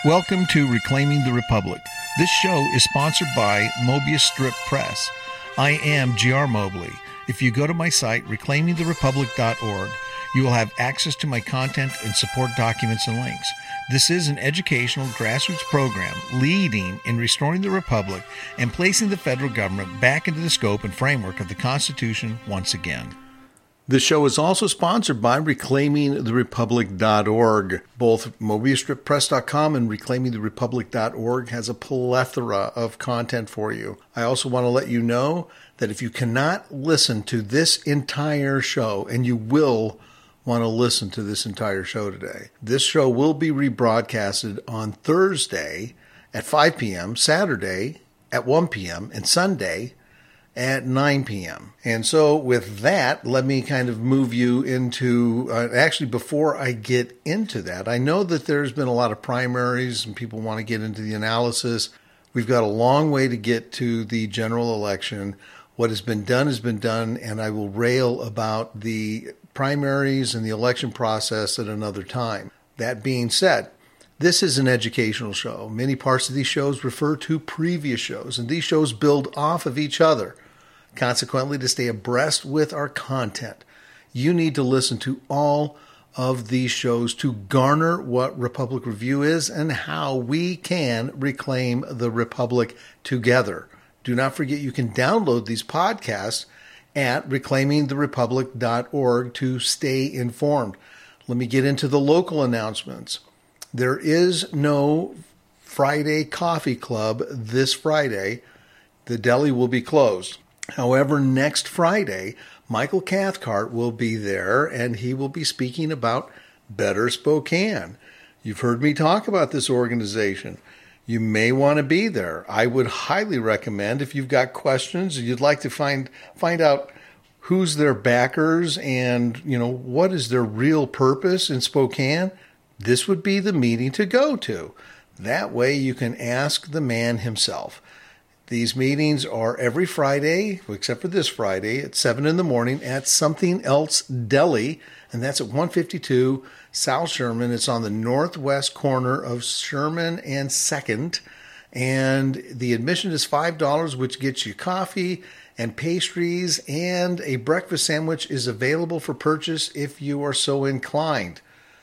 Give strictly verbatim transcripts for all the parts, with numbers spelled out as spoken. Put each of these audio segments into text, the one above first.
Welcome to Reclaiming the Republic. This show is sponsored by Mobius Strip Press. I am G R Mobley. If you go to my site, reclaiming the republic dot org, you will have access to my content and support documents and links. This is an educational grassroots program leading in restoring the Republic and placing the federal government back into the scope and framework of the Constitution once again. This show is also sponsored by reclaiming the republic dot org. Both Mobius Strip Press dot com and reclaiming the republic dot org has a plethora of content for you. I also want to let you know that if you cannot listen to this entire show, and you will want to listen to this entire show today, this show will be rebroadcasted on Thursday at five p.m., Saturday at one p.m., and Sunday at nine p.m. And so with that, let me kind of move you into, uh, actually before I get into that, I know that there's been a lot of primaries and people want to get into the analysis. We've got a long way to get to the general election. What has been done has been done, and I will rail about the primaries and the election process at another time. That being said, this is an educational show. Many parts of these shows refer to previous shows, and these shows build off of each other. Consequently, to stay abreast with our content, you need to listen to all of these shows to garner what Republic Review is and how we can reclaim the Republic together. Do not forget you can download these podcasts at reclaiming the republic dot org to stay informed. Let me get into the local announcements. There is no Friday Coffee Club this Friday. The deli will be closed. However, next Friday, Michael Cathcart will be there, and he will be speaking about Better Spokane. You've heard me talk about this organization. You may want to be there. I would highly recommend, if you've got questions, you'd like to find find out who's their backers and, you know, what is their real purpose in Spokane, this would be the meeting to go to. That way you can ask the man himself. These meetings are every Friday, except for this Friday, at seven in the morning at Something Else Deli, and that's at one fifty-two South Sherman. It's on the northwest corner of Sherman and second, and the admission is five dollars, which gets you coffee and pastries, and a breakfast sandwich is available for purchase if you are so inclined.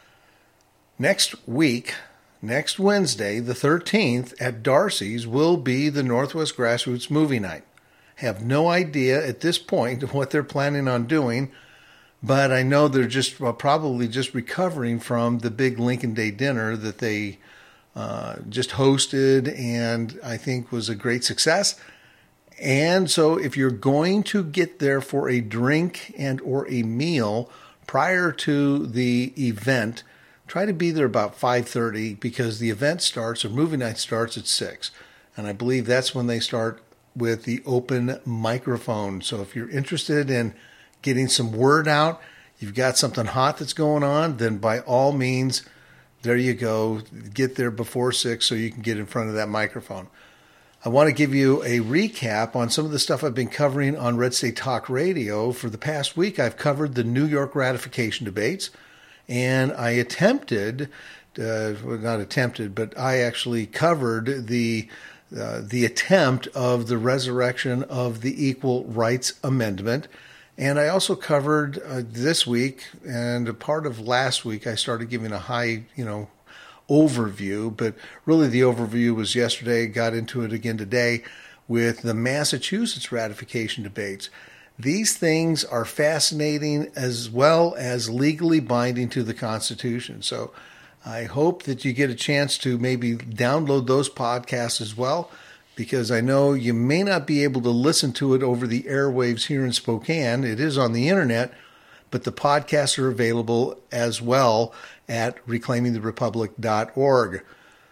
Next week, Next Wednesday, the thirteenth, at Darcy's will be the Northwest Grassroots Movie Night. Have no idea at this point what they're planning on doing, but I know they're just well, probably just recovering from the big Lincoln Day dinner that they uh, just hosted and I think was a great success. And so if you're going to get there for a drink and or a meal prior to the event, try to be there about five thirty because the event starts, or movie night starts at six. And I believe that's when they start with the open microphone. So if you're interested in getting some word out, you've got something hot that's going on, then by all means, there you go. Get there before six so you can get in front of that microphone. I want to give you a recap on some of the stuff I've been covering on Red State Talk Radio. For the past week, I've covered the New York ratification debates. And I attempted, uh, well, not attempted, but I actually covered the uh, the attempt of the resurrection of the Equal Rights Amendment. And I also covered uh, this week and a part of last week, I started giving a high, you know, overview. But really the overview was yesterday, got into it again today with the Massachusetts ratification debates. These things are fascinating as well as legally binding to the Constitution. So I hope that you get a chance to maybe download those podcasts as well, because I know you may not be able to listen to it over the airwaves here in Spokane. It is on the internet, but the podcasts are available as well at reclaiming the republic dot org.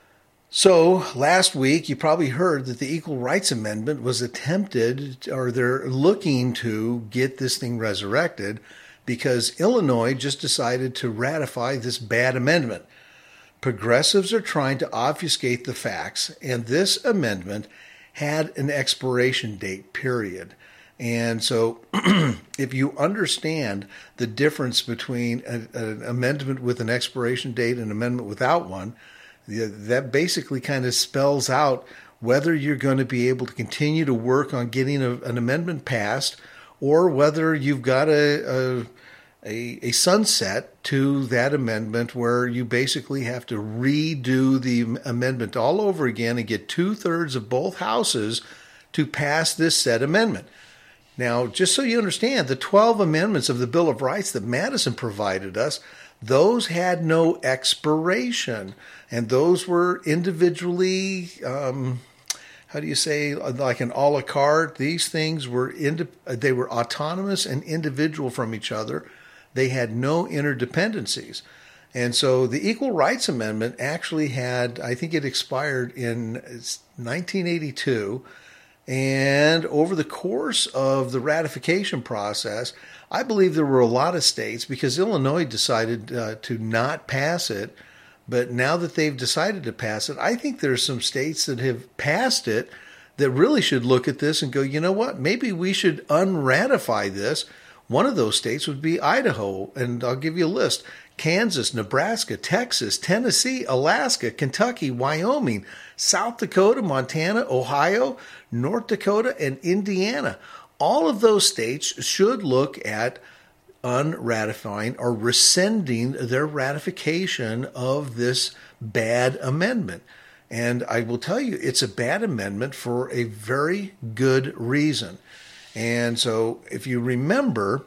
So last week, you probably heard that the Equal Rights Amendment was attempted, or they're looking to get this thing resurrected because Illinois just decided to ratify this bad amendment. Progressives are trying to obfuscate the facts, and this amendment had an expiration date, period. And so if you understand the difference between a, an amendment with an expiration date and an amendment without one, That basically kind of spells out whether you're going to be able to continue to work on getting a, an amendment passed, or whether you've got a, a A, a sunset to that amendment where you basically have to redo the amendment all over again and get two-thirds of both houses to pass this said amendment. Now, just so you understand, the twelve amendments of the Bill of Rights that Madison provided us, those had no expiration, and those were individually, um, how do you say, like an a la carte. These things were, indi- they were autonomous and individual from each other. They had no interdependencies. And so the Equal Rights Amendment actually had, I think it expired in nineteen eighty-two. And over the course of the ratification process, I believe there were a lot of states, because Illinois decided uh, to not pass it. But now that they've decided to pass it, I think there's some states that have passed it that really should look at this and go, you know what, maybe we should unratify this. One of those states would be Idaho, and I'll give you a list: Kansas, Nebraska, Texas, Tennessee, Alaska, Kentucky, Wyoming, South Dakota, Montana, Ohio, North Dakota, and Indiana. All of those states should look at unratifying or rescinding their ratification of this bad amendment. And I will tell you, it's a bad amendment for a very good reason. And so if you remember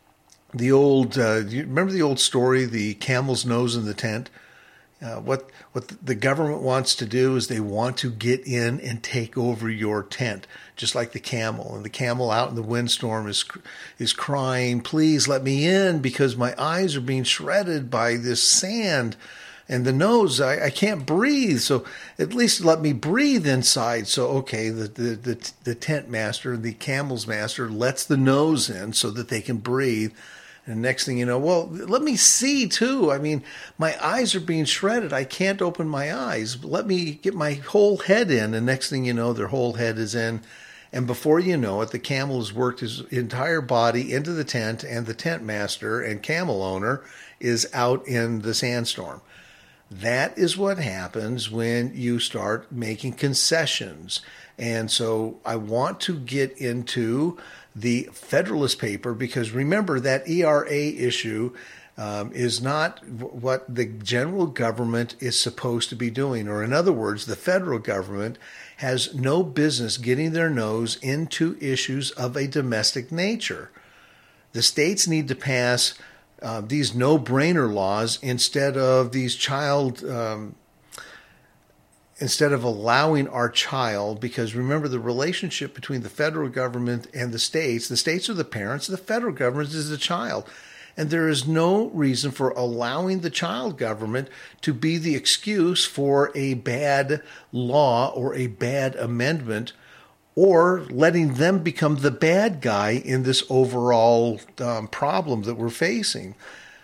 the old, uh, you remember the old story, the camel's nose in the tent? Uh, what what the government wants to do is they want to get in and take over your tent, just like the camel. And the camel out in the windstorm is is crying, please let me in because my eyes are being shredded by this sand. And the nose, I, I can't breathe, so at least let me breathe inside. So, okay, the, the, the, the tent master, the camel's master, lets the nose in so that they can breathe. And next thing you know, well, let me see too. I mean, my eyes are being shredded. I can't open my eyes. Let me get my whole head in. And next thing you know, their whole head is in. And before you know it, the camel has worked his entire body into the tent, and the tent master and camel owner is out in the sandstorm. That is what happens when you start making concessions. And so I want to get into the Federalist paper, because remember that E R A issue um, is not what the general government is supposed to be doing. Or in other words, the federal government has no business getting their nose into issues of a domestic nature. The states need to pass Uh, these no-brainer laws instead of these child, um, instead of allowing our child, because remember the relationship between the federal government and the states. The states are the parents, the federal government is the child. And there is no reason for allowing the child government to be the excuse for a bad law or a bad amendment, or letting them become the bad guy in this overall um, problem that we're facing.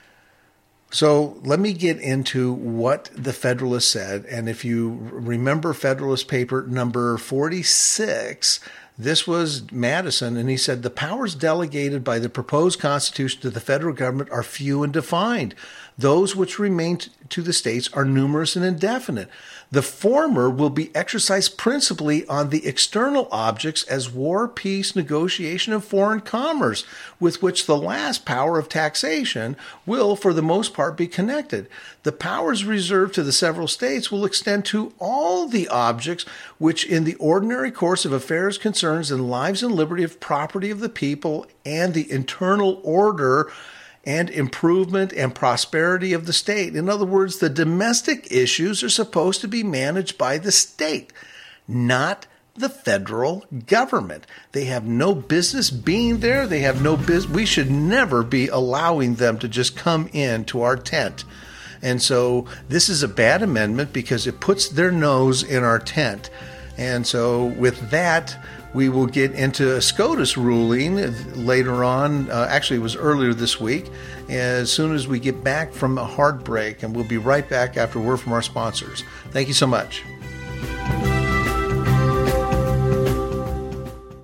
So let me get into what the Federalist said. And if you remember Federalist paper number forty-six, this was Madison, and he said, the powers delegated by the proposed Constitution to the federal government are few and defined. Those which remain to the states are numerous and indefinite. The former will be exercised principally on the external objects as war, peace, negotiation, and foreign commerce, with which the last power of taxation will, for the most part, be connected. The powers reserved to the several states will extend to all the objects which in the ordinary course of affairs concerns the lives and liberty of property of the people and the internal order and improvement and prosperity of the state. In other words, the domestic issues are supposed to be managed by the state, not the federal government. They have no business being there. They have no business. We should never be allowing them to just come into our tent. And so this is a bad amendment because it puts their nose in our tent. And so with that, we will get into a SCOTUS ruling later on. Uh, actually, it was earlier this week, as soon as we get back from a hard break. And we'll be right back after a word from our sponsors. Thank you so much.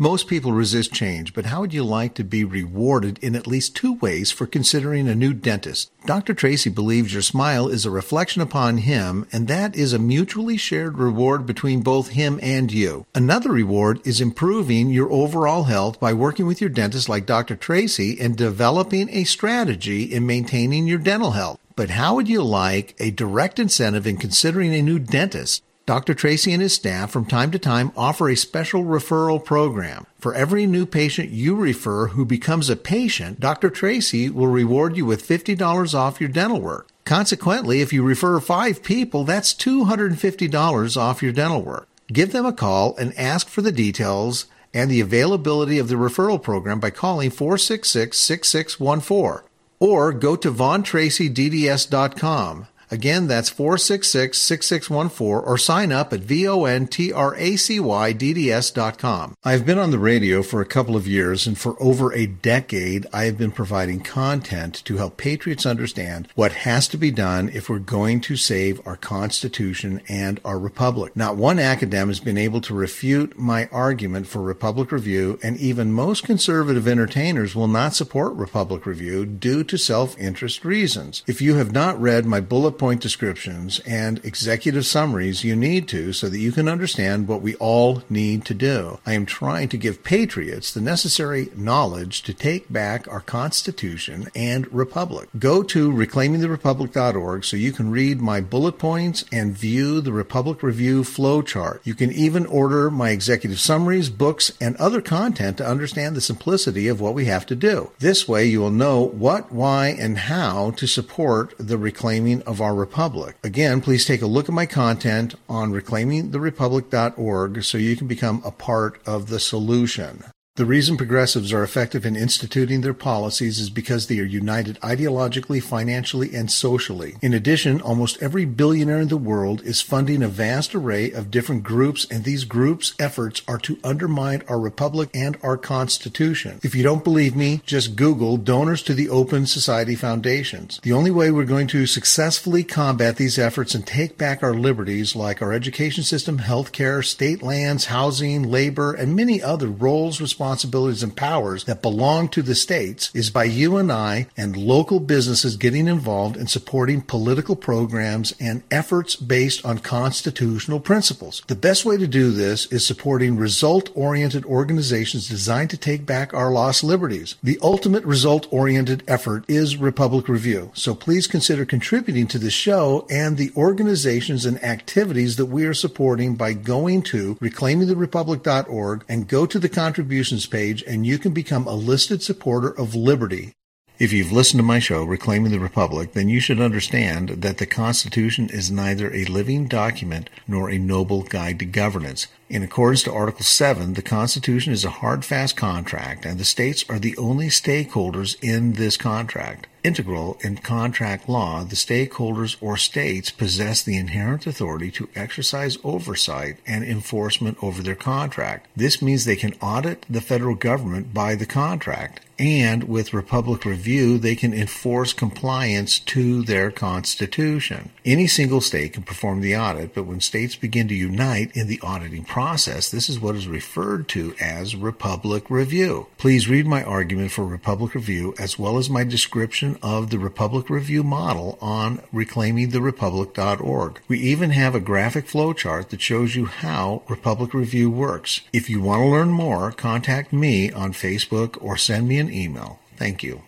Most people resist change, but how would you like to be rewarded in at least two ways for considering a new dentist? Doctor Tracy believes your smile is a reflection upon him, and that is a mutually shared reward between both him and you. Another reward is improving your overall health by working with your dentist like Doctor Tracy and developing a strategy in maintaining your dental health. But how would you like a direct incentive in considering a new dentist? Doctor Tracy and his staff from time to time offer a special referral program. For every new patient you refer who becomes a patient, Doctor Tracy will reward you with fifty dollars off your dental work. Consequently, if you refer five people, that's two hundred fifty dollars off your dental work. Give them a call and ask for the details and the availability of the referral program by calling four six six, six six one four or go to von tracy d d s dot com. Again, that's four six six, six six one four or sign up at von tracy d d s dot com. I've been on the radio for a couple of years, and for over a decade, I have been providing content to help patriots understand what has to be done if we're going to save our Constitution and our Republic. Not one academic has been able to refute my argument for Republic Review, and even most conservative entertainers will not support Republic Review due to self-interest reasons. If you have not read my bullet point descriptions and executive summaries, you need to, so that you can understand what we all need to do. I am trying to give patriots the necessary knowledge to take back our Constitution and Republic. Go to reclaiming the republic dot org so you can read my bullet points and view the Republic Review flowchart. You can even order my executive summaries, books, and other content to understand the simplicity of what we have to do. This way you will know what, why, and how to support the reclaiming of our Republic. Again, please take a look at my content on reclaiming the republic dot org so you can become a part of the solution. The reason progressives are effective in instituting their policies is because they are united ideologically, financially, and socially. In addition, almost every billionaire in the world is funding a vast array of different groups, and these groups' efforts are to undermine our republic and our Constitution. If you don't believe me, just Google donors to the Open Society Foundations. The only way we're going to successfully combat these efforts and take back our liberties, like our education system, healthcare, state lands, housing, labor, and many other roles, responsibilities, responsibilities and powers that belong to the states, is by you and I and local businesses getting involved in supporting political programs and efforts based on constitutional principles. The best way to do this is supporting result-oriented organizations designed to take back our lost liberties. The ultimate result-oriented effort is Republic Review, so please consider contributing to the show and the organizations and activities that we are supporting by going to reclaiming the republic dot org and go to the contributions page, and you can become a listed supporter of liberty. If you've listened to my show, Reclaiming the Republic, then you should understand that the Constitution is neither a living document nor a noble guide to governance. In accordance to Article seven, the Constitution is a hard, fast contract, and the states are the only stakeholders in this contract. Integral in contract law, the stakeholders or states possess the inherent authority to exercise oversight and enforcement over their contract. This means they can audit the federal government by the contract, and with Republic Review, they can enforce compliance to their Constitution. Any single state can perform the audit, but when states begin to unite in the auditing process, this is what is referred to as Republic Review. Please read my argument for Republic Review as well as my description of the Republic Review model on reclaiming the republic dot org. We even have a graphic flowchart that shows you how Republic Review works. If you want to learn more, contact me on Facebook or send me an email. Thank you.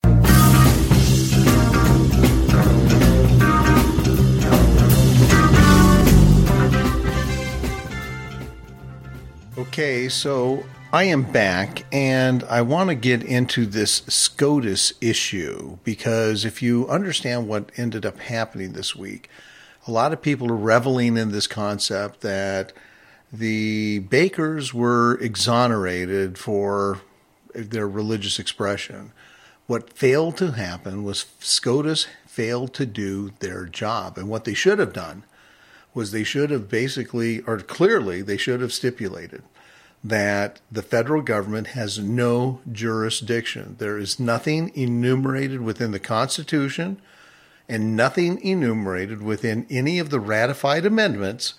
Okay, so I am back, and I want to get into this SCOTUS issue, because if you understand what ended up happening this week, a lot of people are reveling in this concept that the bakers were exonerated for their religious expression. What failed to happen was SCOTUS failed to do their job, and what they should have done was they should have basically, or clearly, they should have stipulated that the federal government has no jurisdiction. There is nothing enumerated within the Constitution and nothing enumerated within any of the ratified amendments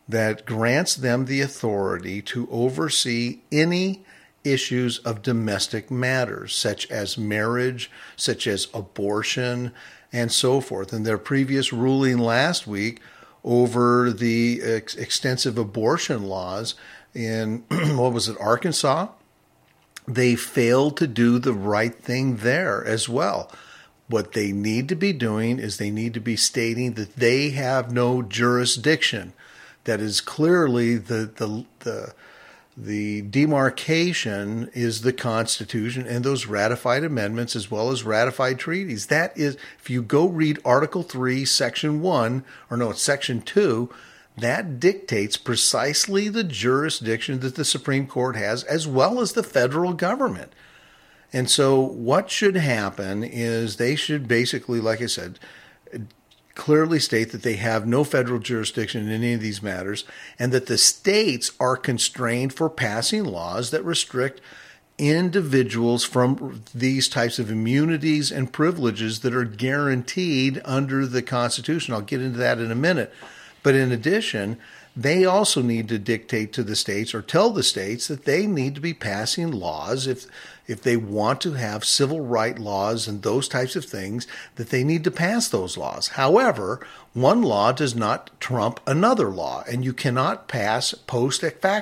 that grants them the authority to oversee any issues of domestic matters, such as marriage, such as abortion, and so forth. In their previous ruling last week over the ex- extensive abortion laws in, what was it, Arkansas, they failed to do the right thing there as well. What they need to be doing is they need to be stating that they have no jurisdiction. That is clearly the the the the demarcation is the Constitution and those ratified amendments as well as ratified treaties. That is, if you go read Article three, Section one, or no, it's Section two, that dictates precisely the jurisdiction that the Supreme Court has as well as the federal government. And so what should happen is they should basically, like I said, clearly state that they have no federal jurisdiction in any of these matters, and that the states are constrained for passing laws that restrict individuals from these types of immunities and privileges that are guaranteed under the Constitution. I'll get into that in a minute. But in addition, they also need to dictate to the states or tell the states that they need to be passing laws if if they want to have civil right laws and those types of things, that they need to pass those laws. However, one law does not trump another law, and you cannot pass post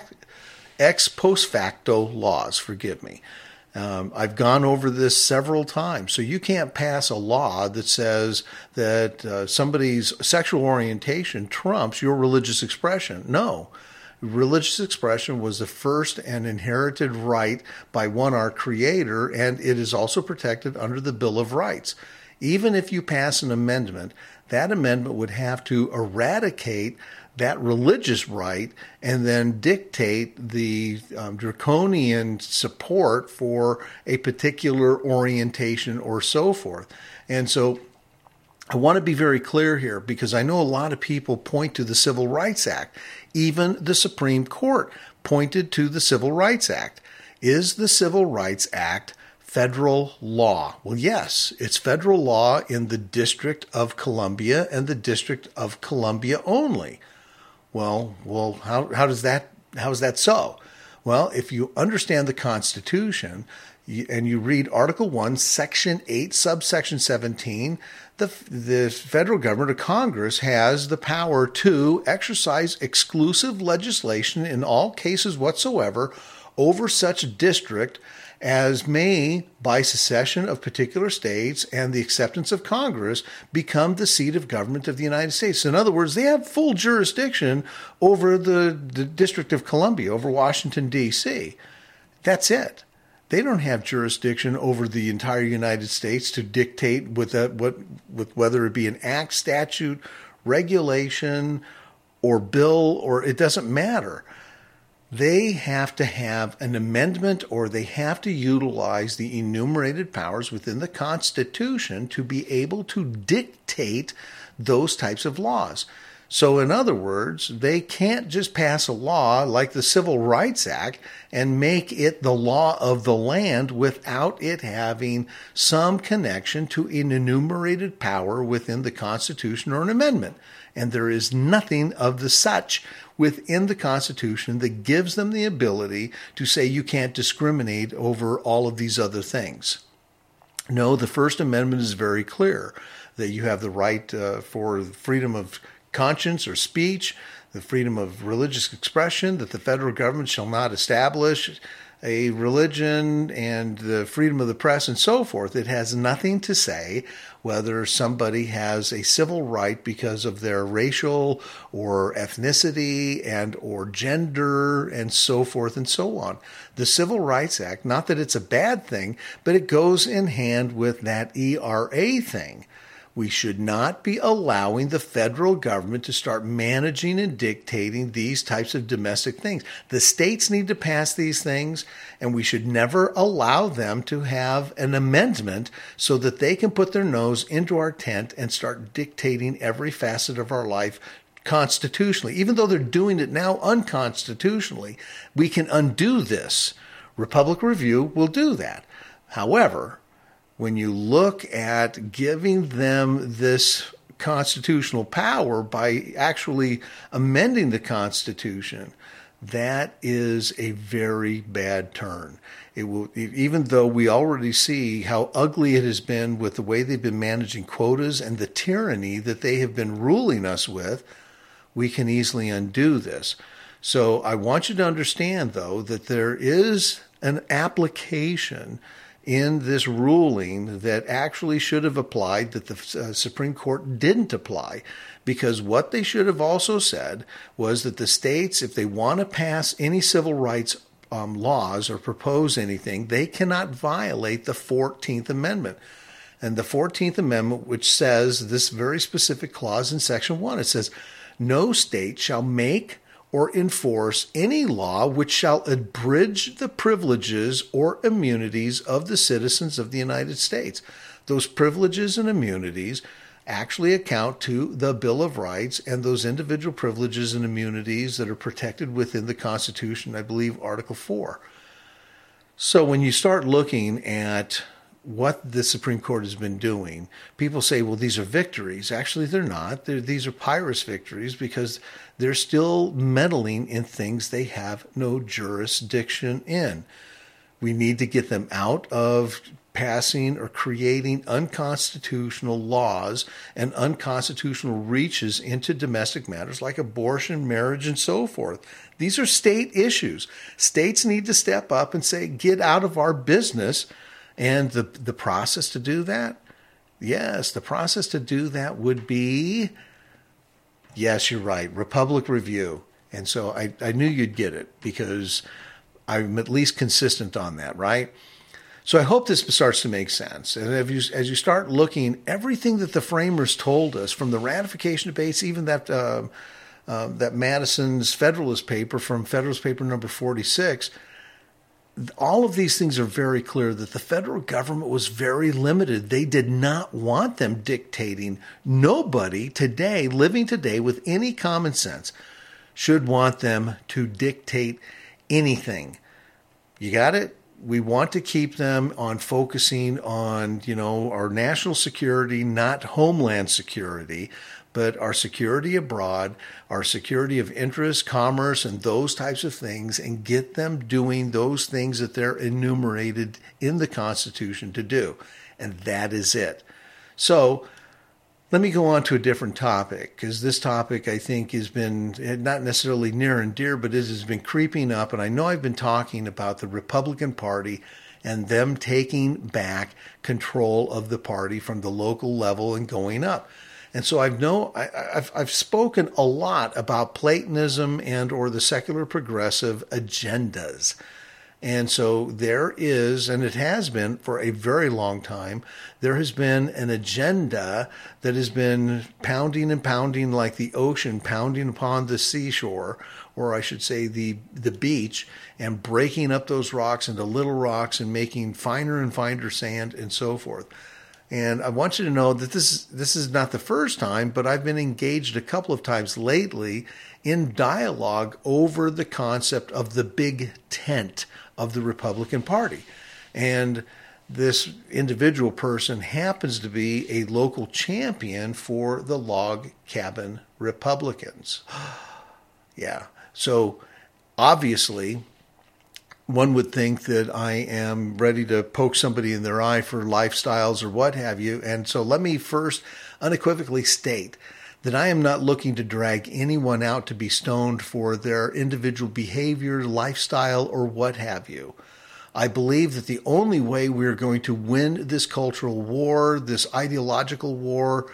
ex post facto laws, forgive me. Um, I've gone over this several times. So you can't pass a law that says that uh, somebody's sexual orientation trumps your religious expression. No. Religious expression was the first and inherited right by one, our Creator, and it is also protected under the Bill of Rights. Even if you pass an amendment, that amendment would have to eradicate that religious right and then dictate the um, draconian support for a particular orientation or so forth. And so I want to be very clear here, because I know a lot of people point to the Civil Rights Act. Even the Supreme Court pointed to the Civil Rights Act. Is the Civil Rights Act federal law? Well, yes, it's federal law in the District of Columbia and the District of Columbia only. Well, well, how how does that how is that so? Well, if you understand the Constitution and you read Article one, Section eight, subsection seventeen, the the federal government or Congress has the power to exercise exclusive legislation in all cases whatsoever over such district as may, by secession of particular states and the acceptance of Congress, become the seat of government of the United States. In other words, they have full jurisdiction over the, the District of Columbia, over Washington, D C That's it. They don't have jurisdiction over the entire United States to dictate with a, what, with whether it be an act, statute, regulation, or bill, or it doesn't matter. They have to have an amendment, or they have to utilize the enumerated powers within the Constitution to be able to dictate those types of laws. So in other words, they can't just pass a law like the Civil Rights Act and make it the law of the land without it having some connection to an enumerated power within the Constitution or an amendment. And there is nothing of the such within the Constitution that gives them the ability to say you can't discriminate over all of these other things. No, the First Amendment is very clear that you have the right uh, for freedom of conscience or speech, the freedom of religious expression, that the federal government shall not establish a religion, and the freedom of the press and so forth. It has nothing to say whether somebody has a civil right because of their racial or ethnicity and or gender and so forth and so on. The Civil Rights Act, not that it's a bad thing, but it goes in hand with that E R A thing. We should not be allowing the federal government to start managing and dictating these types of domestic things. The states need to pass these things, and we should never allow them to have an amendment so that they can put their nose into our tent and start dictating every facet of our life constitutionally. Even though they're doing it now unconstitutionally, we can undo this. Republic Review will do that. However, when you look at giving them this constitutional power by actually amending the Constitution, that is a very bad turn. It will, even though we already see how ugly it has been with the way they've been managing quotas and the tyranny that they have been ruling us with, we can easily undo this. So I want you to understand, though, that there is an application in this ruling that actually should have applied that the uh, Supreme Court didn't apply. Because what they should have also said was that the states, if they want to pass any civil rights um, laws or propose anything, they cannot violate the fourteenth Amendment. And the fourteenth Amendment, which says this very specific clause in Section one, it says, no state shall make or enforce any law which shall abridge the privileges or immunities of the citizens of the United States. Those privileges and immunities actually account to the Bill of Rights and those individual privileges and immunities that are protected within the Constitution, I believe Article four. So when you start looking at what the Supreme Court has been doing, people say, well, these are victories. Actually, they're not. They're, these are Pyrrhus victories because they're still meddling in things they have no jurisdiction in. We need to get them out of passing or creating unconstitutional laws and unconstitutional reaches into domestic matters like abortion, marriage, and so forth. These are state issues. States need to step up and say, get out of our business. And the, the process to do that? Yes, the process to do that would be, yes, you're right, Republic Review. And so I, I knew you'd get it because I'm at least consistent on that, right? So I hope this starts to make sense. And if you, as you start looking, everything that the framers told us, from the ratification debates, even that uh, uh, that Madison's Federalist paper from Federalist Paper number forty-six, all of these things are very clear that the federal government was very limited. They did not want them dictating. Nobody today, living today with any common sense, should want them to dictate anything. You got it? We want to keep them on focusing on, you know, our national security, not homeland security, but our security abroad, our security of interest, commerce, and those types of things, and get them doing those things that they're enumerated in the Constitution to do. And that is it. So let me go on to a different topic, because this topic, I think, has been not necessarily near and dear, but it has been creeping up. And I know I've been talking about the Republican Party and them taking back control of the party from the local level and going up. And so I've know I, I've I've spoken a lot about Platonism and or the secular progressive agendas. And so there is, and it has been for a very long time, there has been an agenda that has been pounding and pounding like the ocean, pounding upon the seashore, or I should say the, the beach, and breaking up those rocks into little rocks and making finer and finer sand and so forth. And I want you to know that this, this is not the first time, but I've been engaged a couple of times lately in dialogue over the concept of the big tent of the Republican Party. And this individual person happens to be a local champion for the Log Cabin Republicans. Yeah. So obviously, one would think that I am ready to poke somebody in their eye for lifestyles or what have you. And so let me first unequivocally state that I am not looking to drag anyone out to be stoned for their individual behavior, lifestyle, or what have you. I believe that the only way we're going to win this cultural war, this ideological war,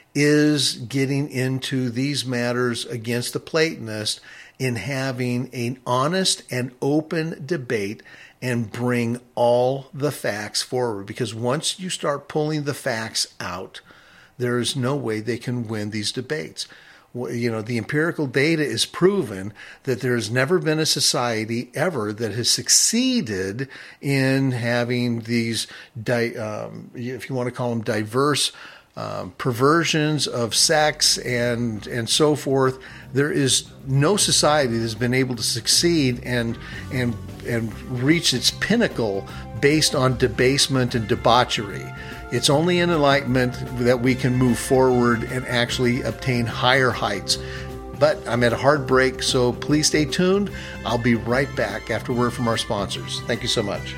is getting into these matters against the Platonists in having an honest and open debate and bring all the facts forward. Because once you start pulling the facts out, there is no way they can win these debates. You know, the empirical data is proven that there has never been a society ever that has succeeded in having these, di- um, if you want to call them diverse um, perversions of sex and and so forth. There is no society that has been able to succeed and and and reach its pinnacle based on debasement and debauchery. It's only in enlightenment that we can move forward and actually obtain higher heights. But I'm at a hard break, so please stay tuned. I'll be right back after word from our sponsors. Thank you so much.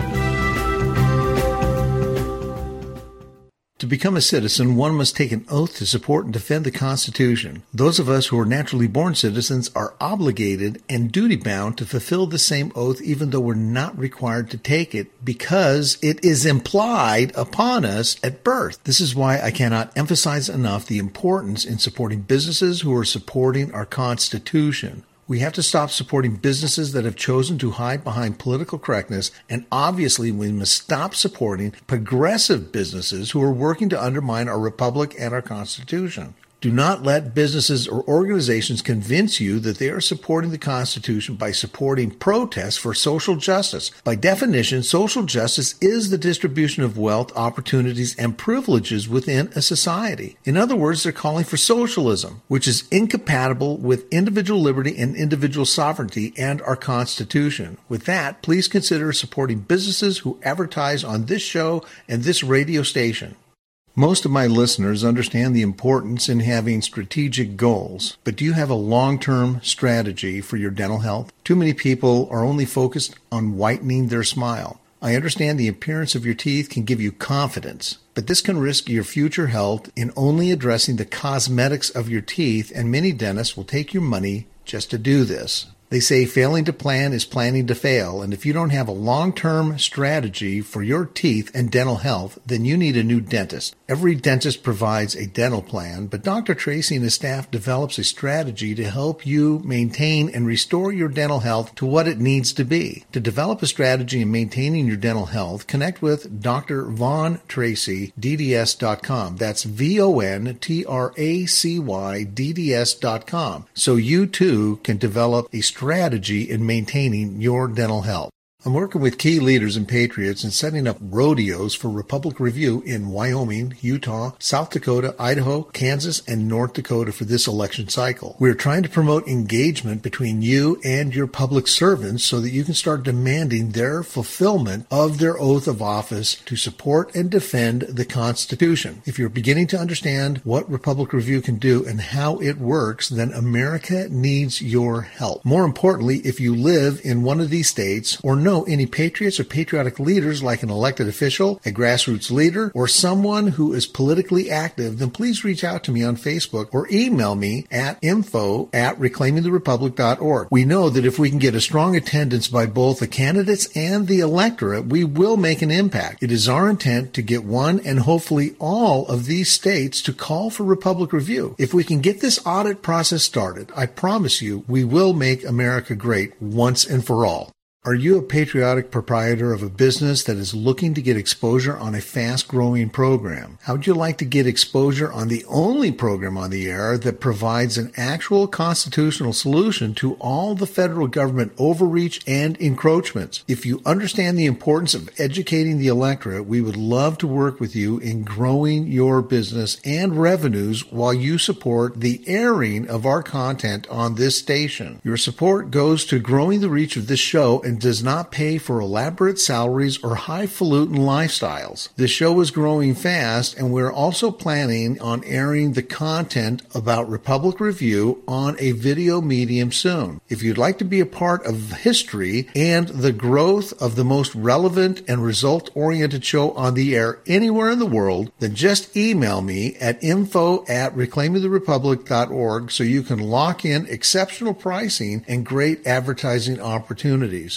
To become a citizen, one must take an oath to support and defend the Constitution. Those of us who are naturally born citizens are obligated and duty-bound to fulfill the same oath even though we're not required to take it because it is implied upon us at birth. This is why I cannot emphasize enough the importance in supporting businesses who are supporting our Constitution. We have to stop supporting businesses that have chosen to hide behind political correctness, and obviously we must stop supporting progressive businesses who are working to undermine our republic and our Constitution. Do not let businesses or organizations convince you that they are supporting the Constitution by supporting protests for social justice. By definition, social justice is the distribution of wealth, opportunities, and privileges within a society. In other words, they're calling for socialism, which is incompatible with individual liberty and individual sovereignty and our Constitution. With that, please consider supporting businesses who advertise on this show and this radio station. Most of my listeners understand the importance in having strategic goals, but do you have a long-term strategy for your dental health? Too many people are only focused on whitening their smile. I understand the appearance of your teeth can give you confidence, but this can risk your future health in only addressing the cosmetics of your teeth, and many dentists will take your money just to do this. They say failing to plan is planning to fail, and if you don't have a long-term strategy for your teeth and dental health, then you need a new dentist. Every dentist provides a dental plan, but Doctor Tracy and his staff develops a strategy to help you maintain and restore your dental health to what it needs to be. To develop a strategy in maintaining your dental health, connect with Doctor Von Tracy, D D S dot com. That's V O N T R A C Y D D S dot com. So you too can develop a strategy strategy in maintaining your dental health. I'm working with key leaders and patriots in setting up rodeos for Republic Review in Wyoming, Utah, South Dakota, Idaho, Kansas, and North Dakota for this election cycle. We're trying to promote engagement between you and your public servants so that you can start demanding their fulfillment of their oath of office to support and defend the Constitution. If you're beginning to understand what Republic Review can do and how it works, then America needs your help. More importantly, if you live in one of these states or know any patriots or patriotic leaders like an elected official, a grassroots leader, or someone who is politically active, then please reach out to me on Facebook or email me at info at reclaiming the republic dot org. We know that if we can get a strong attendance by both the candidates and the electorate, we will make an impact. It is our intent to get one and hopefully all of these states to call for Republic Review. If we can get this audit process started, I promise you we will make America great once and for all. Are you a patriotic proprietor of a business that is looking to get exposure on a fast-growing program? How would you like to get exposure on the only program on the air that provides an actual constitutional solution to all the federal government overreach and encroachments? If you understand the importance of educating the electorate, we would love to work with you in growing your business and revenues while you support the airing of our content on this station. Your support goes to growing the reach of this show and does not pay for elaborate salaries or highfalutin lifestyles. The show is growing fast, and we're also planning on airing the content about Republic Review on a video medium soon. If you'd like to be a part of history and the growth of the most relevant and result-oriented show on the air anywhere in the world, then just email me at info at reclaiming the republic dot org so you can lock in exceptional pricing and great advertising opportunities.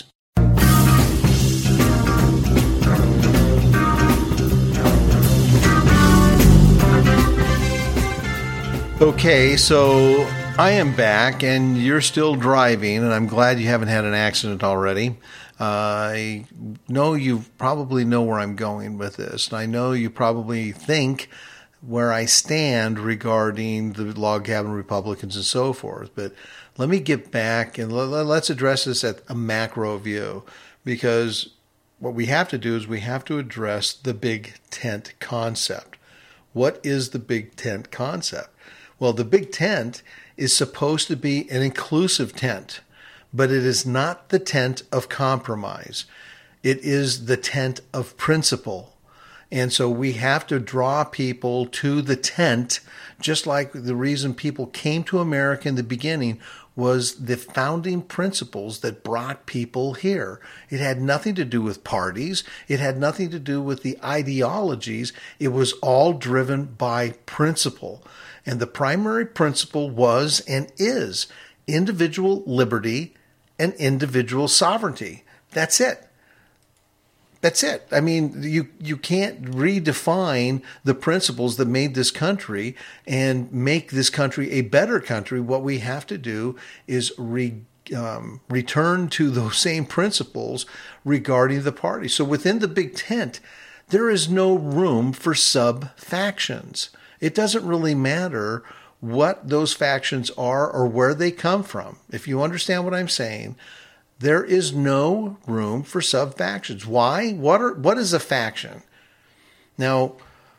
Okay, so I am back, and you're still driving, and I'm glad you haven't had an accident already. Uh, I know you probably know where I'm going with this, and I know you probably think where I stand regarding the log cabin Republicans and so forth, but let me get back and let's address this at a macro view, because what we have to do is we have to address the big tent concept. What is the big tent concept? Well, the big tent is supposed to be an inclusive tent, but it is not the tent of compromise. It is the tent of principle. And so we have to draw people to the tent, just like the reason people came to America in the beginning was the founding principles that brought people here. It had nothing to do with parties. It had nothing to do with the ideologies. It was all driven by principle. And the primary principle was and is individual liberty and individual sovereignty. That's it. That's it. I mean, you you can't redefine the principles that made this country and make this country a better country. What we have to do is re, um, return to those same principles regarding the party. So within the big tent, there is no room for sub-factions. It doesn't really matter what those factions are or where they come from. If you understand what I'm saying, there is no room for sub-factions. Why? What are, what is a faction? Now,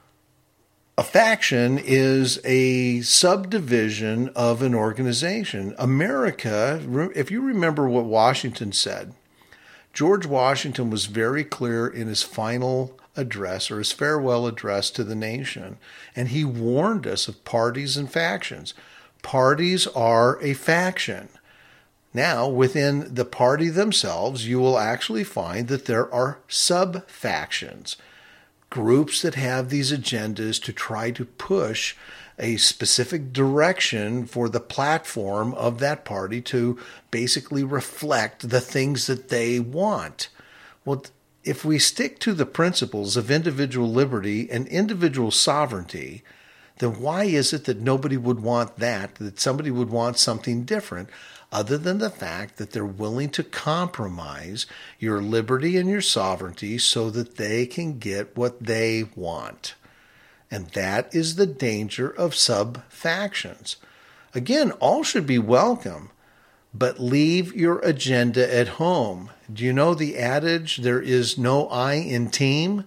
a faction is a subdivision of an organization. America, if you remember what Washington said, George Washington was very clear in his final address or his farewell address to the nation, and he warned us of parties and factions. Parties are a faction. Now, within the party themselves, you will actually find that there are sub-factions, groups that have these agendas to try to push a specific direction for the platform of that party to basically reflect the things that they want. Well, if we stick to the principles of individual liberty and individual sovereignty, then why is it that nobody would want that, that somebody would want something different, other than the fact that they're willing to compromise your liberty and your sovereignty so that they can get what they want? And that is the danger of sub-factions. Again, all should be welcome, but leave your agenda at home. Do you know the adage, there is no I in team?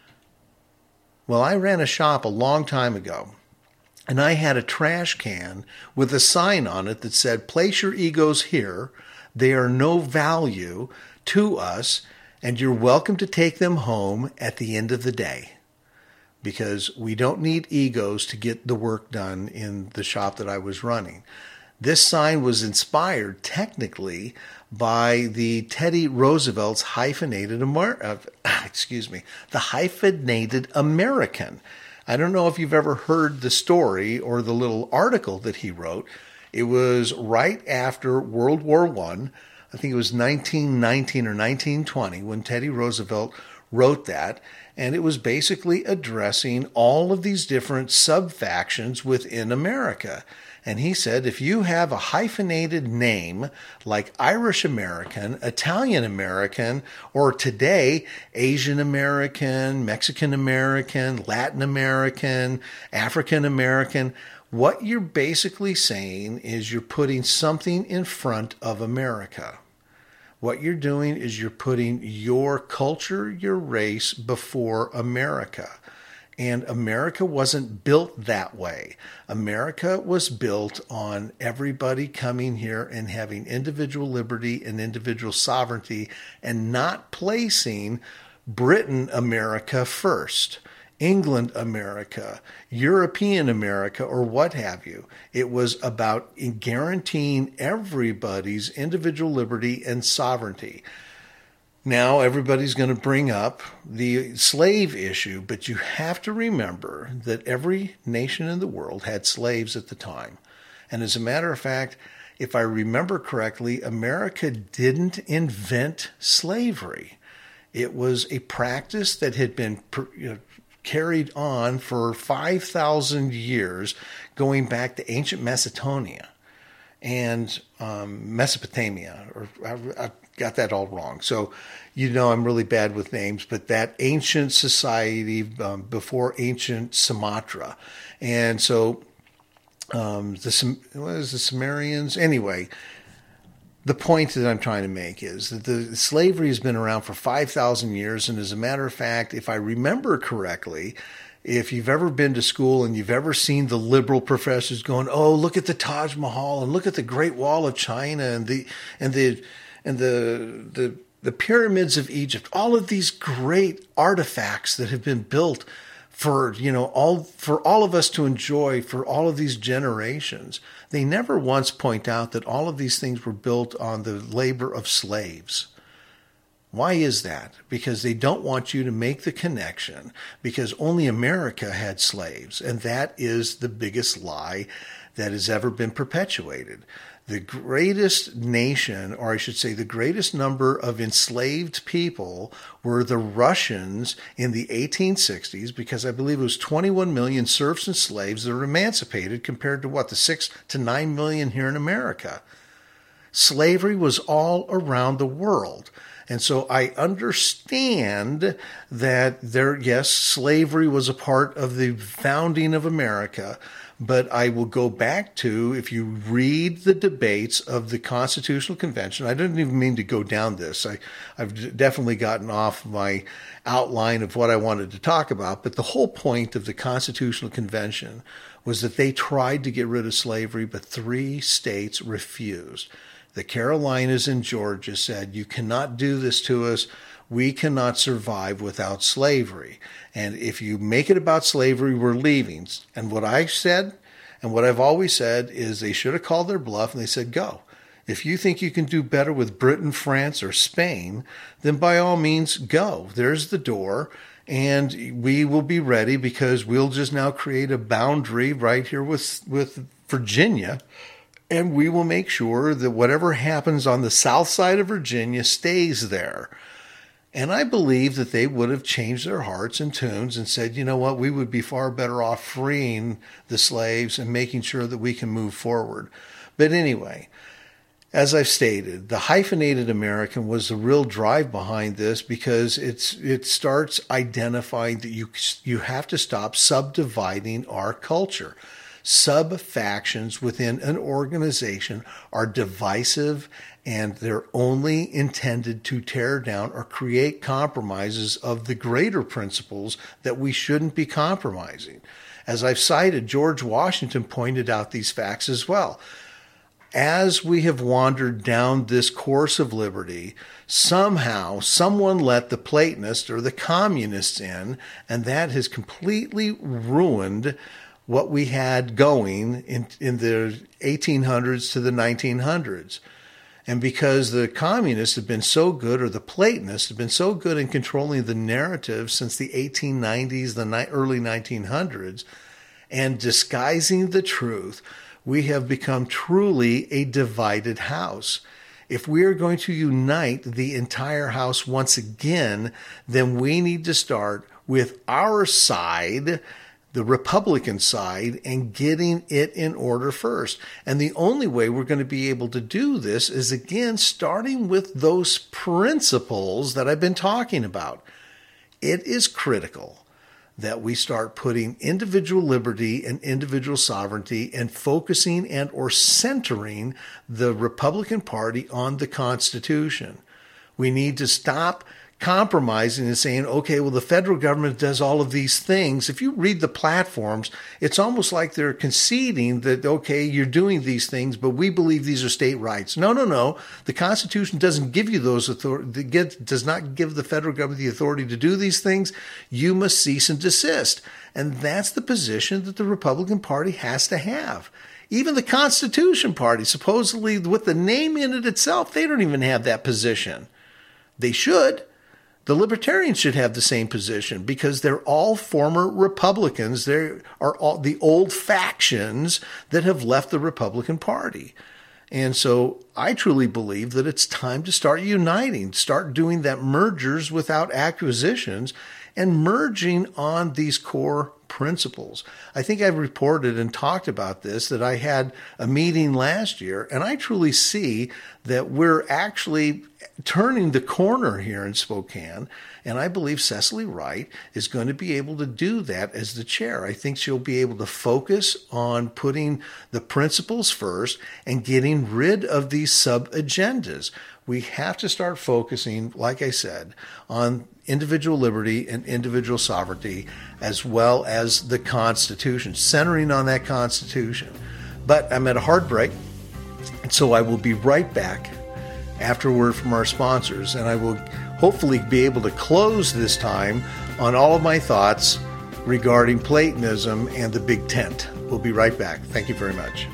Well, I ran a shop a long time ago, and I had a trash can with a sign on it that said, place your egos here. They are no value to us, and you're welcome to take them home at the end of the day. Because we don't need egos to get the work done in the shop that I was running. This sign was inspired technically by the Teddy Roosevelt's hyphenated Amer- uh, excuse me, the hyphenated American. I don't know if you've ever heard the story or the little article that he wrote. It was right after World War One. I think it was nineteen nineteen or nineteen twenty when Teddy Roosevelt wrote that. And it was basically addressing all of these different sub-factions within America. And he said, if you have a hyphenated name like Irish American, Italian American, or today Asian American, Mexican American, Latin American, African American, what you're basically saying is you're putting something in front of America. What you're doing is you're putting your culture, your race before America. And America wasn't built that way. America was built on everybody coming here and having individual liberty and individual sovereignty and not placing Britain America first, England America, European America, or what have you. It was about guaranteeing everybody's individual liberty and sovereignty. Now everybody's going to bring up the slave issue, but you have to remember that every nation in the world had slaves at the time. And as a matter of fact, if I remember correctly, America didn't invent slavery. It was a practice that had been you know, carried on for five thousand years, going back to ancient Macedonia and um, Mesopotamia, or I, I got that all wrong. So, you know, I'm really bad with names, but that ancient society um, before ancient Sumatra. And so um, the, what is the Sumerians? Anyway, the point that I'm trying to make is that the slavery has been around for five thousand years. And as a matter of fact, if I remember correctly, if you've ever been to school and you've ever seen the liberal professors going, oh, look at the Taj Mahal and look at the Great Wall of China and the, and the, and the, the, the pyramids of Egypt, all of these great artifacts that have been built for, you know, all for all of us to enjoy for all of these generations. They never once point out that all of these things were built on the labor of slaves. Why is that? Because they don't want you to make the connection, because only America had slaves, and that is the biggest lie that has ever been perpetuated. The greatest nation, or I should say the greatest number of enslaved people, were the Russians in the eighteen sixties, because I believe it was twenty-one million serfs and slaves that were emancipated compared to what, the six to nine million here in America. Slavery was all around the world. And so I understand that there, yes, slavery was a part of the founding of America, but I will go back to, if you read the debates of the Constitutional Convention, I didn't even mean to go down this. I, I've definitely gotten off my outline of what I wanted to talk about, but the whole point of the Constitutional Convention was that they tried to get rid of slavery, but three states refused. The Carolinas and Georgia said, you cannot do this to us. We cannot survive without slavery. And if you make it about slavery, we're leaving. And what I said, and what I've always said, is they should have called their bluff and they said, go. If you think you can do better with Britain, France, or Spain, then by all means, go. There's the door. And we will be ready, because we'll just now create a boundary right here with, with Virginia. And we will make sure that whatever happens on the south side of Virginia stays there. And I believe that they would have changed their hearts and tunes and said, you know what, we would be far better off freeing the slaves and making sure that we can move forward. But anyway, as I've stated, the hyphenated American was the real drive behind this, because it's it starts identifying that you you have to stop subdividing our culture. Sub-factions within an organization are divisive, and they're only intended to tear down or create compromises of the greater principles that we shouldn't be compromising. As I've cited, George Washington pointed out these facts as well. As we have wandered down this course of liberty, somehow someone let the Platonists or the communists in, and that has completely ruined what we had going in, in the eighteen hundreds to the nineteen hundreds. And because the communists have been so good, or the Platonists have been so good in controlling the narrative since the eighteen nineties, the ni- early nineteen hundreds, and disguising the truth, we have become truly a divided house. If we are going to unite the entire house once again, then we need to start with our side, the Republican side, and getting it in order first. And the only way we're going to be able to do this is, again, starting with those principles that I've been talking about. It is critical that we start putting individual liberty and individual sovereignty and focusing and or centering the Republican Party on the Constitution. We need to stop compromising and saying, okay, well, the federal government does all of these things. If you read the platforms, it's almost like they're conceding that, okay, you're doing these things, but we believe these are state rights. No, no, no. The Constitution doesn't give you those authority, does not give the federal government the authority to do these things. You must cease and desist. And that's the position that the Republican Party has to have. Even the Constitution Party, supposedly with the name in it itself, they don't even have that position. They should. The Libertarians should have the same position, because they're all former Republicans. They are all the old factions that have left the Republican Party. And so I truly believe that it's time to start uniting, start doing that mergers without acquisitions, and merging on these core principles. I think I've reported and talked about this, that I had a meeting last year, and I truly see that we're actually turning the corner here in Spokane, and I believe Cecily Wright is going to be able to do that as the chair. I think she'll be able to focus on putting the principles first and getting rid of these sub-agendas. We have to start focusing, like I said, on individual liberty and individual sovereignty, as well as the Constitution, centering on that Constitution. But I'm at a hard break, and so I will be right back after a word from our sponsors, and I will hopefully be able to close this time on all of my thoughts regarding Platonism and the big tent. We'll be right back. Thank you very much.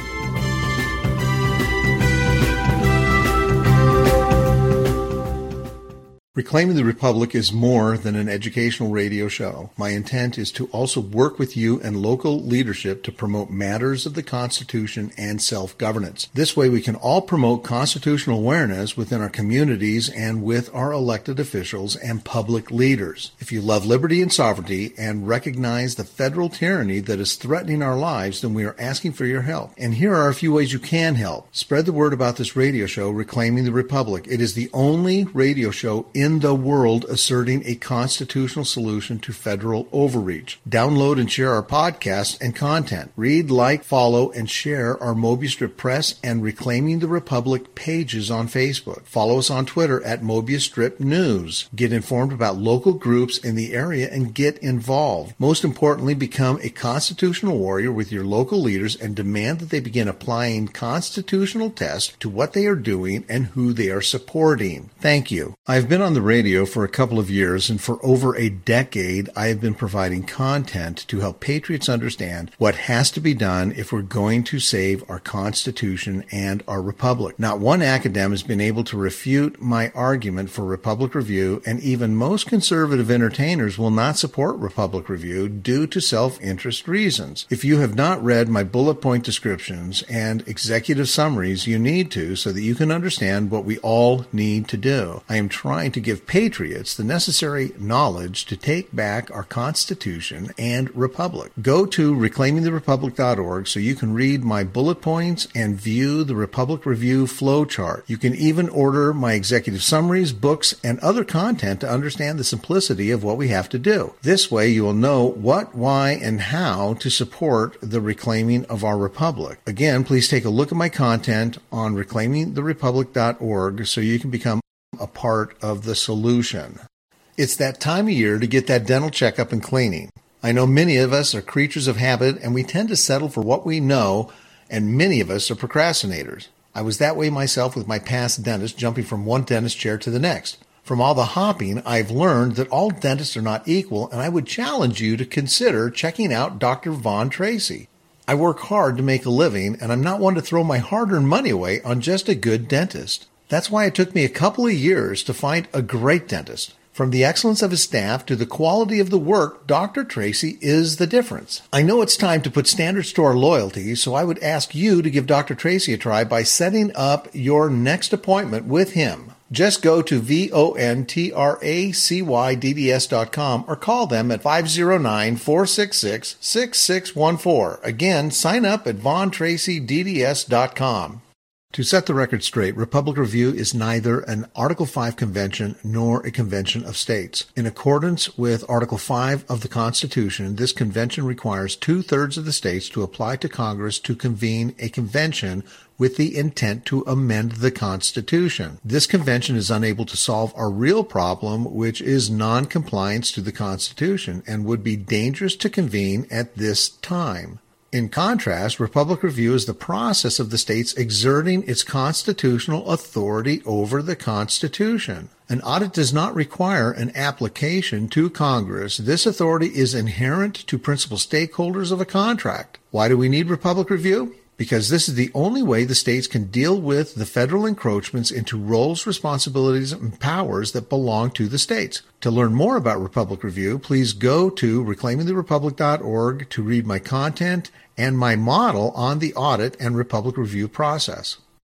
Reclaiming the Republic is more than an educational radio show. My intent is to also work with you and local leadership to promote matters of the Constitution and self-governance. This way we can all promote constitutional awareness within our communities and with our elected officials and public leaders. If you love liberty and sovereignty and recognize the federal tyranny that is threatening our lives, then we are asking for your help. And here are a few ways you can help. Spread the word about this radio show, Reclaiming the Republic. It is the only radio show in the world asserting a constitutional solution to federal overreach. Download and share our podcasts and content. Read, like, follow, and share our Mobius Strip Press and Reclaiming the Republic pages on Facebook. Follow us on Twitter at Mobius Strip News. Get informed about local groups in the area and get involved. Most importantly, become a constitutional warrior with your local leaders and demand that they begin applying constitutional tests to what they are doing and who they are supporting. Thank you. I've been on the radio for a couple of years, and for over a decade, I have been providing content to help patriots understand what has to be done if we're going to save our Constitution and our Republic. Not one academic has been able to refute my argument for Republic Review, and even most conservative entertainers will not support Republic Review due to self-interest reasons. If you have not read my bullet point descriptions and executive summaries, you need to so that you can understand what we all need to do. I am trying to give patriots the necessary knowledge to take back our Constitution and Republic. Go to reclaiming the republic dot org so you can read my bullet points and view the Republic Review flowchart. You can even order my executive summaries, books, and other content to understand the simplicity of what we have to do. This way you will know what, why, and how to support the reclaiming of our Republic. Again, please take a look at my content on reclaiming the republic dot org so you can become a part of the solution. It's that time of year to get that dental checkup and cleaning. I know many of us are creatures of habit and we tend to settle for what we know, and many of us are procrastinators. I was that way myself with my past dentist, jumping from one dentist chair to the next. From all the hopping, I've learned that all dentists are not equal, and I would challenge you to consider checking out Doctor Von Tracy. I work hard to make a living, and I'm not one to throw my hard-earned money away on just a good dentist. That's why it took me a couple of years to find a great dentist. From the excellence of his staff to the quality of the work, Doctor Tracy is the difference. I know it's time to put standards to our loyalty, so I would ask you to give Doctor Tracy a try by setting up your next appointment with him. Just go to V O N T R A C Y D D S dot com or call them at five oh nine, four six six, six six one four. Again, sign up at Von Tracy D D S dot com. To set the record straight, Republic Review is neither an Article five convention nor a convention of states. In accordance with Article five of the Constitution, this convention requires two-thirds of the states to apply to Congress to convene a convention with the intent to amend the Constitution. This convention is unable to solve our real problem, which is non-compliance to the Constitution, and would be dangerous to convene at this time. In contrast, Republic Review is the process of the states exerting its constitutional authority over the Constitution. An audit does not require an application to Congress. This authority is inherent to principal stakeholders of a contract. Why do we need Republic Review? Because this is the only way the states can deal with the federal encroachments into roles, responsibilities, and powers that belong to the states. To learn more about Republic Review, please go to reclaiming the republic dot org to read my content and my model on the audit and Republic Review process.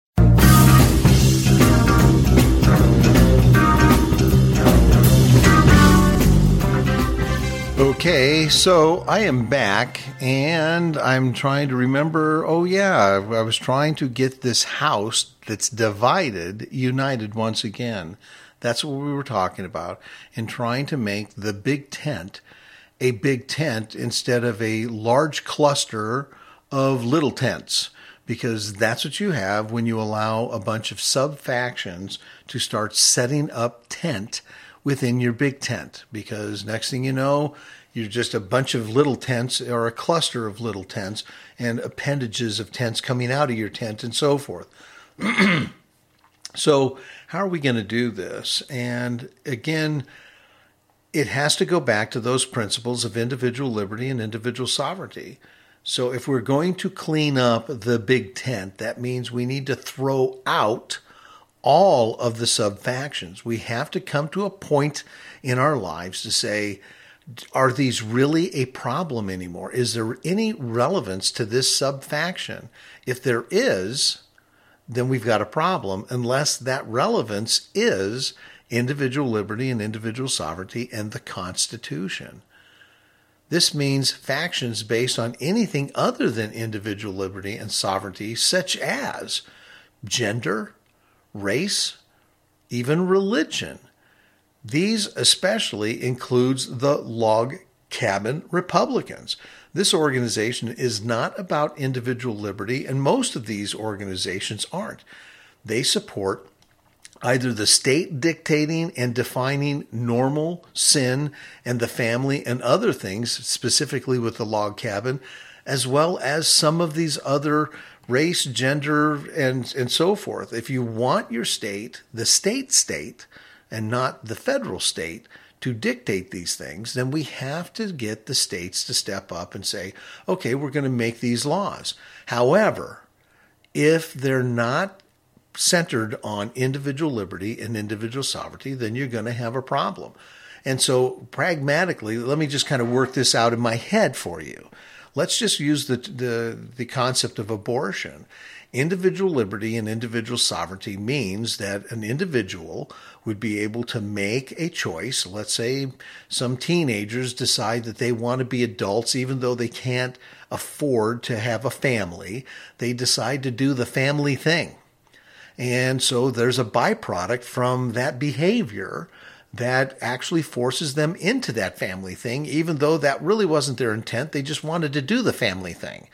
Okay, so I am back, and I'm trying to remember, oh yeah, I was trying to get this house that's divided united once again. That's what we were talking about, and trying to make the big tent a big tent instead of a large cluster of little tents, because that's what you have when you allow a bunch of sub-factions to start setting up tent within your big tent, because next thing you know, you're just a bunch of little tents or a cluster of little tents and appendages of tents coming out of your tent and so forth. So how are we going to do this? And again, it has to go back to those principles of individual liberty and individual sovereignty. So if we're going to clean up the big tent, that means we need to throw out all of the sub-factions. We have to come to a point in our lives to say, are these really a problem anymore? Is there any relevance to this sub-faction? If there is, then we've got a problem, unless that relevance is individual liberty and individual sovereignty and the Constitution. This means factions based on anything other than individual liberty and sovereignty, such as gender, race, even religion. These especially includes the Log Cabin Republicans. This organization is not about individual liberty, and most of these organizations aren't. They support either the state dictating and defining normal, sin, and the family and other things, specifically with the log cabin, as well as some of these other race, gender, and, and so forth. If you want your state, the state state, and not the federal state, to dictate these things, then we have to get the states to step up and say, okay, we're going to make these laws. However, if they're not centered on individual liberty and individual sovereignty, then you're going to have a problem. And so pragmatically, let me just kind of work this out in my head for you. Let's just use the, the, the concept of abortion. Individual liberty and individual sovereignty means that an individual would be able to make a choice. Let's say some teenagers decide that they want to be adults even though they can't afford to have a family. They decide to do the family thing. And so there's a byproduct from that behavior that actually forces them into that family thing, even though that really wasn't their intent. They just wanted to do the family thing.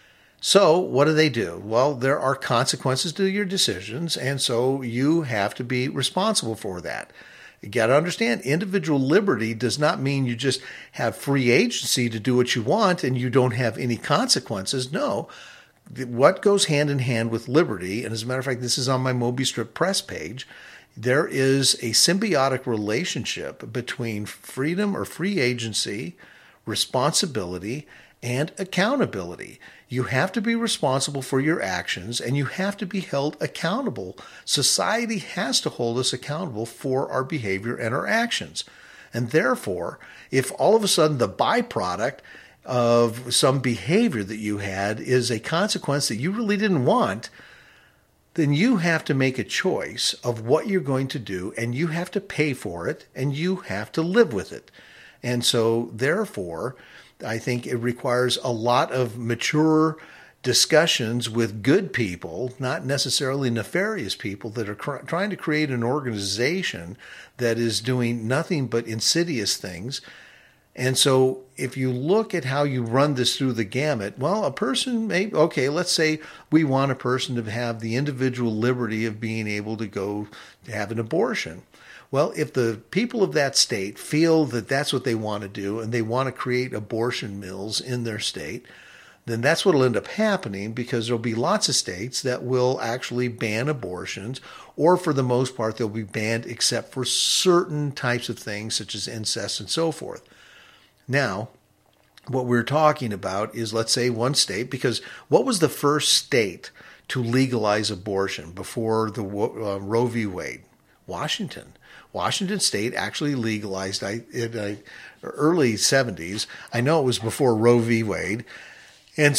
So what do they do? Well, there are consequences to your decisions, and so you have to be responsible for that. You got to understand, individual liberty does not mean you just have free agency to do what you want and you don't have any consequences. No. What goes hand in hand with liberty, and as a matter of fact, this is on my Moby Strip Press page, there is a symbiotic relationship between freedom or free agency, responsibility, and accountability. You have to be responsible for your actions, and you have to be held accountable. Society has to hold us accountable for our behavior and our actions. And therefore, if all of a sudden the byproduct of some behavior that you had is a consequence that you really didn't want, then you have to make a choice of what you're going to do, and you have to pay for it, and you have to live with it. And so, therefore, I think it requires a lot of mature discussions with good people, not necessarily nefarious people, that are cr- trying to create an organization that is doing nothing but insidious things. And so if you look at how you run this through the gamut, well, a person may, okay, let's say we want a person to have the individual liberty of being able to go to have an abortion. Well, if the people of that state feel that that's what they want to do and they want to create abortion mills in their state, then that's what will end up happening, because there'll be lots of states that will actually ban abortions, or for the most part, they'll be banned except for certain types of things such as incest and so forth. Now, what we're talking about is, let's say, one state, because what was the first state to legalize abortion before the uh, Roe v. Wade? Washington. Washington State actually legalized in the early seventies. I know it was before Roe v. Wade. And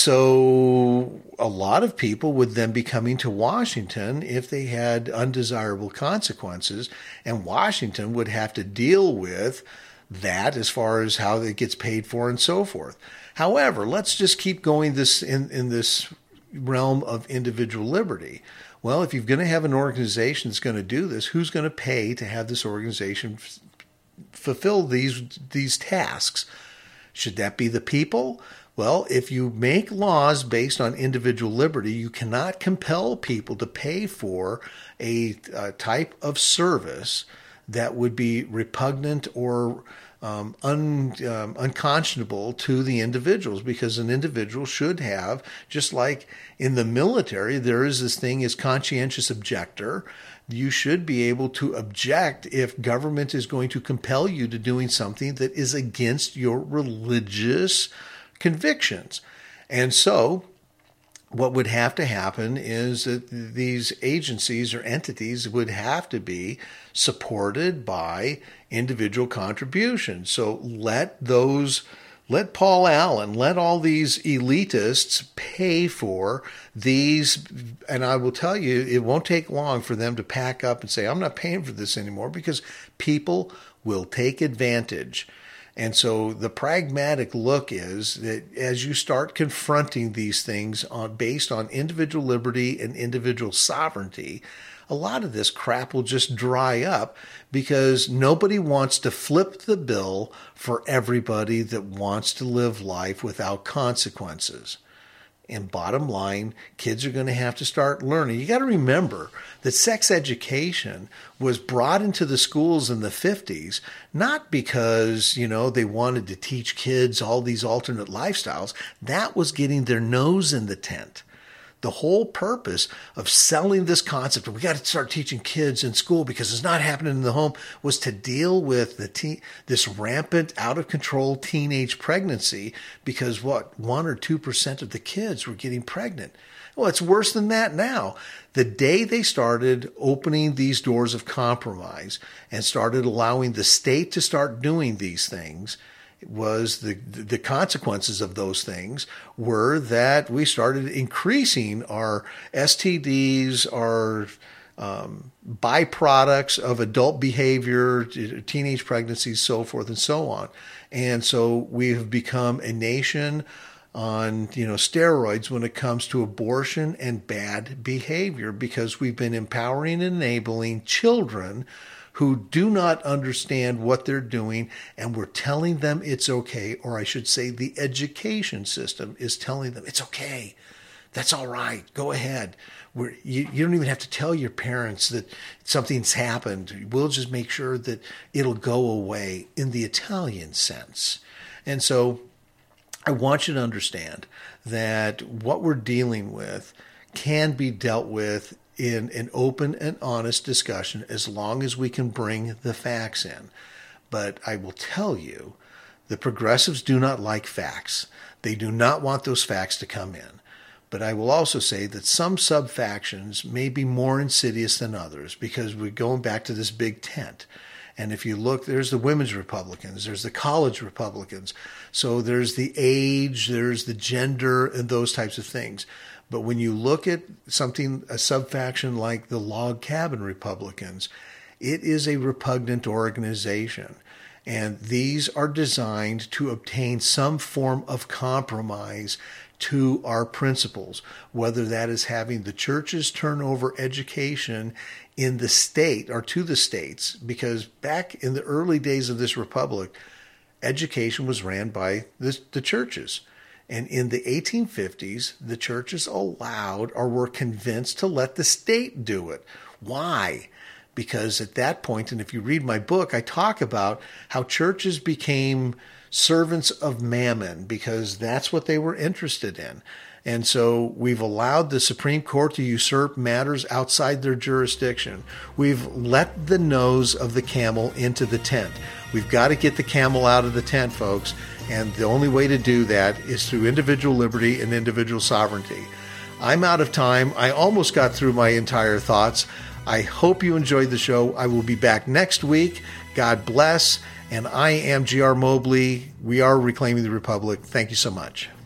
so a lot of people would then be coming to Washington if they had undesirable consequences, and Washington would have to deal with that as far as how it gets paid for and so forth. However, let's just keep going this in, in this realm of individual liberty. Well, if you're going to have an organization that's going to do this, who's going to pay to have this organization f- fulfill these these tasks? Should that be the people? Well, if you make laws based on individual liberty, you cannot compel people to pay for a, a type of service that would be repugnant or um, un, um, unconscionable to the individuals, because an individual should have, just like in the military, there is this thing as conscientious objector. You should be able to object if government is going to compel you to doing something that is against your religious convictions. And so what would have to happen is that these agencies or entities would have to be supported by individual contributions. So let those, let Paul Allen, let all these elitists pay for these. And I will tell you, it won't take long for them to pack up and say, I'm not paying for this anymore, because people will take advantage. And so the pragmatic look is that as you start confronting these things on, based on individual liberty and individual sovereignty, a lot of this crap will just dry up, because nobody wants to flip the bill for everybody that wants to live life without consequences. And bottom line, kids are going to have to start learning. You got to remember that sex education was brought into the schools in the fifties, not because, you know, they wanted to teach kids all these alternate lifestyles. That was getting their nose in the tent. The whole purpose of selling this concept of we got to start teaching kids in school because it's not happening in the home was to deal with the teen, this rampant, out of control teenage pregnancy, because what, one or two percent of the kids were getting pregnant. Well, it's worse than that now. The day they started opening these doors of compromise and started allowing the state to start doing these things, was the the consequences of those things were that we started increasing our S T Ds, our um, byproducts of adult behavior, teenage pregnancies, so forth and so on. And so we have become a nation on, you know, steroids when it comes to abortion and bad behavior, because we've been empowering and enabling children who do not understand what they're doing, and we're telling them it's okay, or I should say the education system is telling them it's okay. That's all right. Go ahead. We're, you, you don't even have to tell your parents that something's happened. We'll just make sure that it'll go away, in the Italian sense. And so I want you to understand that what we're dealing with can be dealt with in an open and honest discussion, as long as we can bring the facts in. But I will tell you, the progressives do not like facts. They do not want those facts to come in. But I will also say that some sub-factions may be more insidious than others, because we're going back to this big tent. And if you look, there's the women's Republicans, there's the college Republicans. So there's the age, there's the gender, and those types of things. But when you look at something, a subfaction like the Log Cabin Republicans, it is a repugnant organization. And these are designed to obtain some form of compromise to our principles, whether that is having the churches turn over education in the state or to the states, because back in the early days of this republic, education was ran by the, the churches. And in the eighteen fifties, the churches allowed or were convinced to let the state do it. Why? Because at that point, and if you read my book, I talk about how churches became servants of mammon, because that's what they were interested in. And so we've allowed the Supreme Court to usurp matters outside their jurisdiction. We've let the nose of the camel into the tent. We've got to get the camel out of the tent, folks. And the only way to do that is through individual liberty and individual sovereignty. I'm out of time. I almost got through my entire thoughts. I hope you enjoyed the show. I will be back next week. God bless. And I am G R Mobley. We are Reclaiming the Republic. Thank you so much.